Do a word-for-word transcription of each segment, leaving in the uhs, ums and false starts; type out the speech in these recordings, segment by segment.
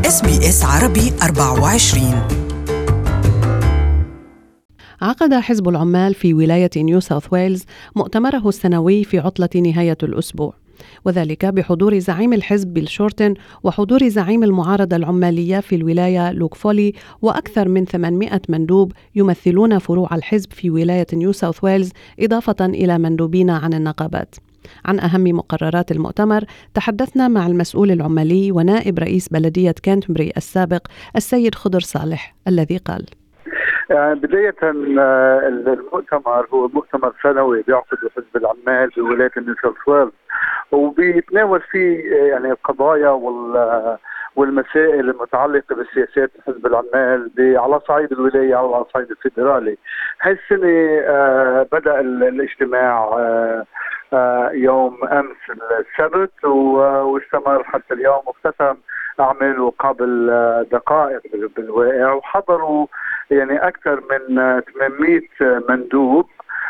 إس بي إس عربي أربعة وعشرين. عقد حزب العمال في ولاية نيو ساوث ويلز مؤتمره السنوي في عطلة نهاية الأسبوع، وذلك بحضور زعيم الحزب بيل شورتن وحضور زعيم المعارضة العمالية في الولاية لوك فولي وأكثر من ثمانمائة مندوب يمثلون فروع الحزب في ولاية نيو ساوث ويلز، إضافة إلى مندوبين عن النقابات. عن أهم مقررات المؤتمر تحدثنا مع المسؤول العمالي ونائب رئيس بلدية كانتربري السابق السيد خضر صالح، الذي قال: بداية المؤتمر هو مؤتمر سنوي بيعقده حزب العمال بولاية نيو ساوث ويلز، وبيتناول فيه يعني القضايا والمسائل المتعلقة بسياسات حزب العمال على صعيد الولاية أو على صعيد الفيدرالي. هاي السنة بدأ الاجتماع يوم أمس السبت واستمر حتى اليوم، واختتم أعماله قبل دقائق بالواقع، وحضروا يعني أكثر من ثمانمائة مندوب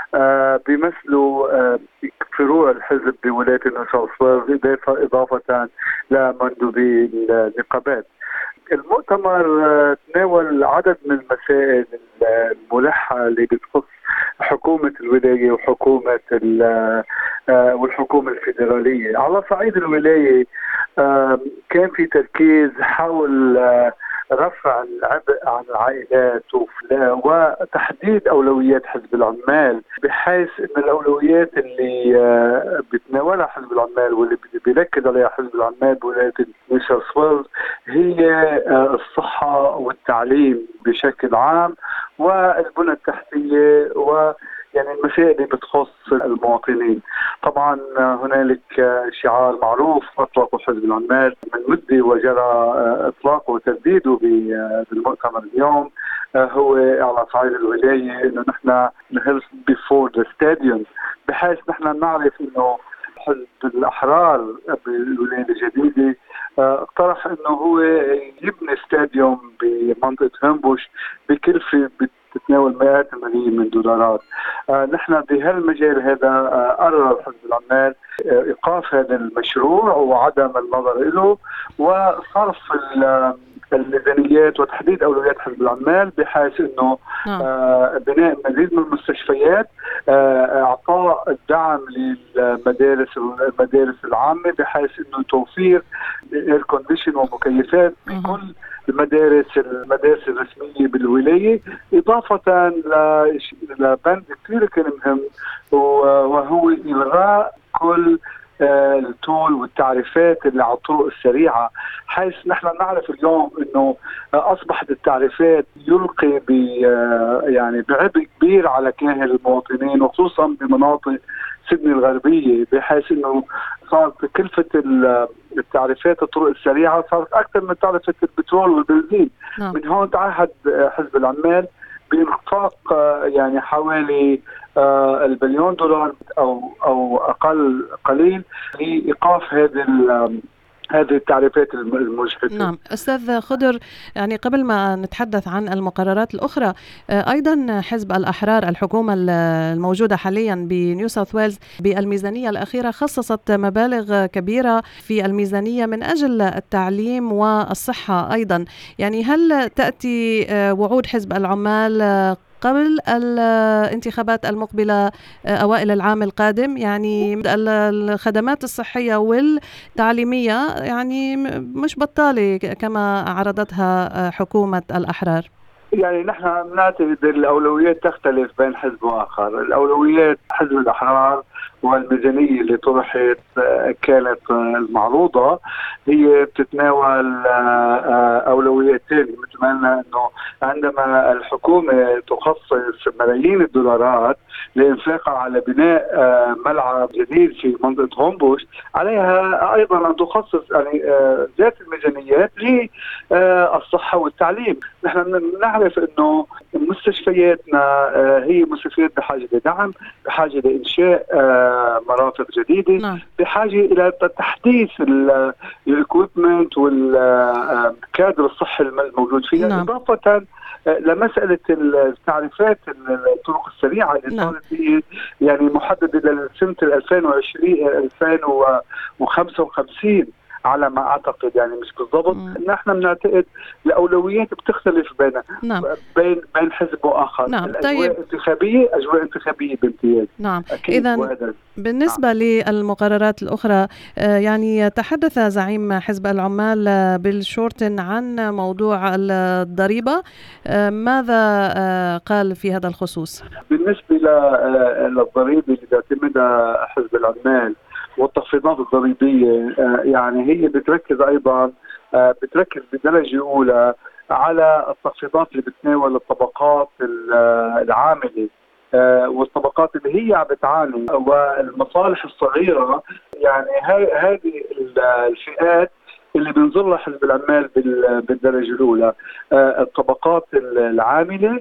بيمثلوا فروع الحزب بولاية نيو ساوث ويلز، إضافة لمندوبي النقابات. المؤتمر تناول عدد من المسائل الملحة اللي بتخص حكومة الولاية وحكومة والحكومة الفيدرالية. على صعيد الولاية كان في تركيز حول رفع العبء عن العائلات وتحديد أولويات حزب العمال، بحيث أن الأولويات اللي بتناولها حزب العمال واللي بيركز عليها حزب العمال بولاية نيو ساوث ويلز هي الصحة والتعليم بشكل عام والبنى التحتية و يعني المسائل اللي بتخص المواطنين. طبعا هنالك شعار معروف أطلقه حزب العمال من مدة وجرى إطلاقه وتجديده بالمؤتمر اليوم، هو على صعيد الولاية إنه نحن نهرس before the stadium، بحيث نحن نعرف إنه حزب الأحرار بالولاية الجديدة اقترح إنه هو يبني استاديوم بمنطقة هامبوش بكلفة تتناول مئات الملايين من الدولارات. آه نحن بهالمجال هذا آه قرر حزب العمال آه إيقاف هذا المشروع وعدم النظر له وصرف الميزانيات وتحديد أولويات حزب العمال، بحيث أنه آه بناء مزيد من المستشفيات، آه إعطاء الدعم للمدارس المدارس العامة، بحيث أنه توفير اير كونديشن ومكيفات في كل المدارس المدارس الرسمية بالولاية، إضافة لبند كثير كان مهم وهو إلغاء كل التول والتعريفات اللي على الطرق السريعة، حيث نحن نعرف اليوم انه اصبحت التعريفات يلقي ب يعني بعبء كبير على كاهل المواطنين، وخصوصا بمناطق سيدني الغربية، بحيث انه صارت كلفة التعريفات الطرق السريعة صارت اكثر من تعرفة البترول والبنزين. نعم. من هون تعهد حزب العمال بإنفاق يعني حوالي البليون دولار او او اقل قليل لايقاف هذه هذه التعريفات المجحفة. نعم أستاذ خضر، يعني قبل ما نتحدث عن المقررات الأخرى، أيضا حزب الأحرار الحكومة الموجودة حاليا بنيو ساوث ويلز بالميزانية الأخيرة خصصت مبالغ كبيرة في الميزانية من أجل التعليم والصحة أيضا، يعني هل تأتي وعود حزب العمال قبل الانتخابات المقبلة أوائل العام القادم؟ يعني الخدمات الصحية والتعليمية يعني مش بطالة كما عرضتها حكومة الأحرار. يعني نحن نعتقد الأولويات تختلف بين حزب وآخر. الأولويات حزب الأحرار والميزانية اللي طرحت كانت المعروضة هي بتتناول أولوياتين، مثل ما قلنا أنه عندما الحكومة تخصص ملايين الدولارات لإنفاقها على بناء ملعب جديد في منطقة هومبوش، عليها أيضا أن تخصص يعني ذات الميزانيات للصحة والتعليم. نحن نعرف أنه مستشفياتنا هي مستشفيات بحاجة لدعم، بحاجة لإنشاء مرافق جديدة، نعم. بحاجة إلى تحديث الإكويبمنت والكادر الصحي الموجود فيها، نعم. إضافة لمسألة التعريفات الطرق السريعة اللي صارت هي يعني محددة لسنة ألفين وعشرين ألفين وخمسة وخمسين على ما اعتقد، يعني مش بالضبط. نحن بنعتقد الاولويات بتختلف بين نعم. بين بين حزب واخر. نعم. الاجواء طيب. انتخابيه اجواء انتخابيه بامتياز. نعم. اذا بالنسبه نعم. للمقررات الاخرى، يعني تحدث زعيم حزب العمال بيل شورتن عن موضوع الضريبه، ماذا قال في هذا الخصوص؟ بالنسبه للضريبه اللي بيعتمدها حزب العمال والتخفيضات الضريبيه، يعني هي بتركز ايضا بتركز بدرجه اولى على التخفيضات اللي بتناول الطبقات العامله والطبقات اللي هي عم بتعاني والمصالح الصغيره. يعني هذه الفئات اللي بينظر لها حزب العمال بالدرجه الاولى، الطبقات العامله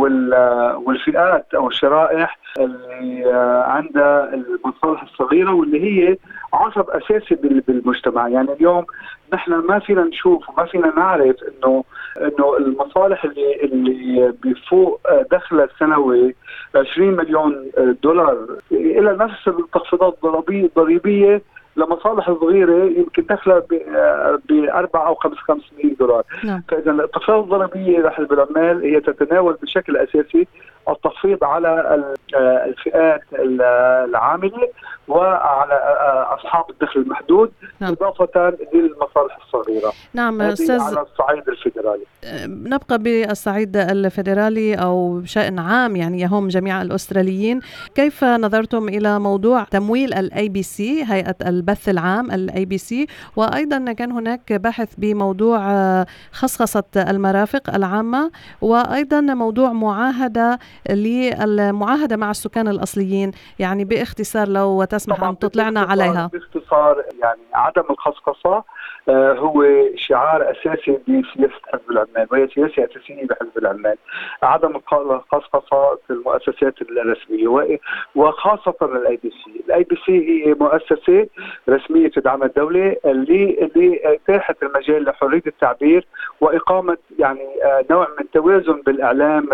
والفئات او الشرائح اللي عندها المصالح الصغيره واللي هي عصب اساسي بالمجتمع. يعني اليوم نحن ما فينا نشوف وما فينا نعرف انه انه المصالح اللي اللي بفوق دخلها السنوي عشرين مليون دولار الى نفس التخفيضات الضريبيه لمصالح صغيره يمكن دخلها بأربعة أو خمس خمسمائة دولار. نعم. فإذا التخفيضات الضريبية لحزب العمال هي تتناول بشكل أساسي التخفيض على الفئات العاملة وعلى أصحاب الدخل المحدود. نعم. إضافة للمصالح الصغيرة. نعم أستاذ. على الصعيد الفيدرالي. نبقى بالصعيد الفيدرالي أو بشأن عام يعني يهم جميع الأستراليين. كيف نظرتم إلى موضوع تمويل الاي بي سي، هيئة البث العام الاي بي سي، وأيضا كان هناك بحث بموضوع خصخصة المرافق العامة، وأيضا موضوع معاهدة للمعاهدة مع السكان الأصليين؟ يعني باختصار لو تسمح أن تطلعنا عليها. باختصار يعني عدم الخصخصة هو شعار أساسي بسياسة حزب العمال، وهي سياسة أساسية بحزب العمال. عدم الخصخصة في المؤسسات الرسمية وخاصة الاي بي سي. الاي بي سي هي مؤسسة رسمية تدعمها الدولة اللي اللي اتاحت المجال لحرية التعبير وإقامة يعني نوع من التوازن بالإعلام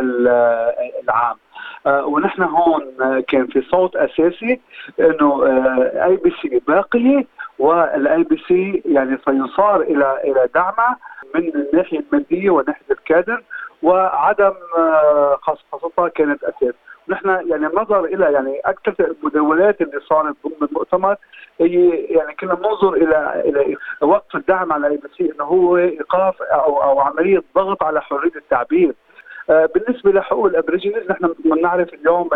العام. آه ونحن هون آه كان في صوت اساسي انه آه اي بي سي باقيه، والاي بي سي يعني سيصار الى الى دعمها من الناحيه الماديه وناحيه الكادر، وعدم آه خصخصتها كانت اساس. نحن يعني نظر الى يعني اكثر المداولات اللي صارت ضمن المؤتمر هي يعني كنا ننظر الى الى وقف الدعم على الاي بي سي انه هو ايقاف او او عمليه ضغط على حريه التعبير. بالنسبة لحقوق الأبريجينيز نحن نعرف اليوم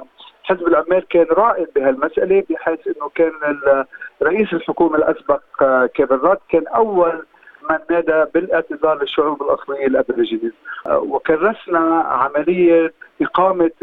حزب العمال كان رائد بهالمسألة، بحيث أنه كان رئيس الحكومة الأسبق كيفن راد كان أول من نادى بالاعتذار للشعوب الأصلية الأبريجينيز، وكرسنا عملية إقامة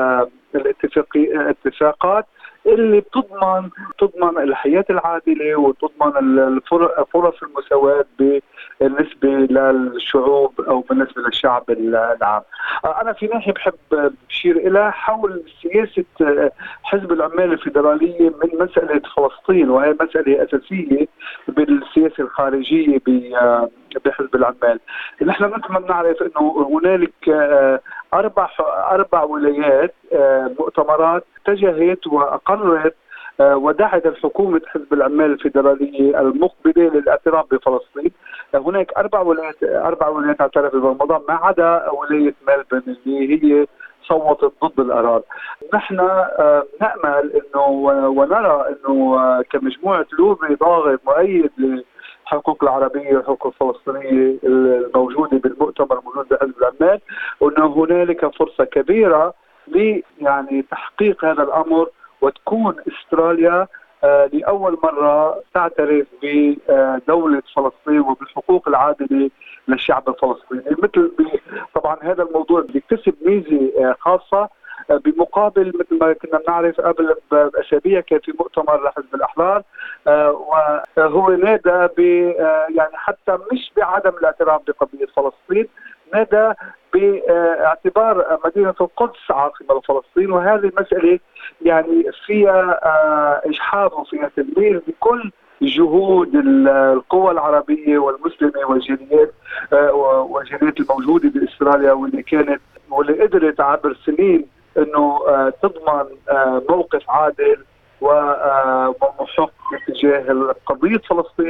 الاتفاقات اللي بتضمن تضمن الحياة العادلة وتضمن الفرص المساواة بالنسبة للشعوب أو بالنسبة للشعب العام. أنا في ناحية بحب بشير إلى حول سياسة حزب العمال الفيدرالية من مسألة فلسطين، وهي مسألة أساسية بالسياسة الخارجية بحزب العمال. نحن مثل ما بنعرف أنه هنالك أربع أربع ولايات مؤتمرات اتجهت وأقرت ودعت الحكومة حزب العمال الفيدرالية المقبلة للاعتراف بفلسطين. هناك أربع ولايات أربع ولايات اعترفت برمضان ما عدا ولاية ملبورن اللي هي صوتت ضد القرار. نحن نأمل إنه ونرى إنه كمجموعة لوبي ضاغط مؤيد الحقوق العربية والحقوق الفلسطينية الموجودة بالمؤتمر الموجود بحزب العمال، وأنه هنالك فرصة كبيرة ل يعني تحقيق هذا الأمر، وتكون استراليا آه لأول مرة تعترف بدولة فلسطين وبالحقوق العادلة للشعب الفلسطيني. مثل طبعا هذا الموضوع بيكتسب ميزة آه خاصة آه بمقابل مثل ما كنا بنعرف قبل بأسابيع كان في مؤتمر لحزب الأحرار آه وهو نادى ب آه يعني حتى مش بعدم الاعتراف بقضية فلسطين، نادى باعتبار مدينة القدس عاصمة لفلسطين. وهذه المسألة يعني فيها إجحاف وفيها تدمير بكل جهود القوى العربية والمسلمة والجاليات والجاليات الموجودة بأستراليا، واللي كانت واللي قدرت عبر سنين إنه تضمن موقف عادل ومحق تجاه قضية فلسطين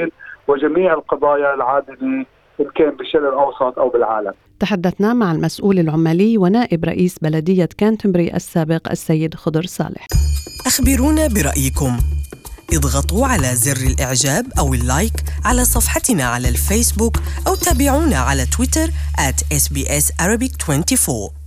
وجميع القضايا العادلة إن كان بالشرق الأوسط أو بالعالم. تحدثنا مع المسؤول العمالي ونائب رئيس بلدية كانتربري السابق السيد خضر صالح. أخبرونا برأيكم، اضغطوا على زر الإعجاب أو اللايك على صفحتنا على الفيسبوك أو تابعونا على تويتر آت إس بي إس Arabic أربعة وعشرين.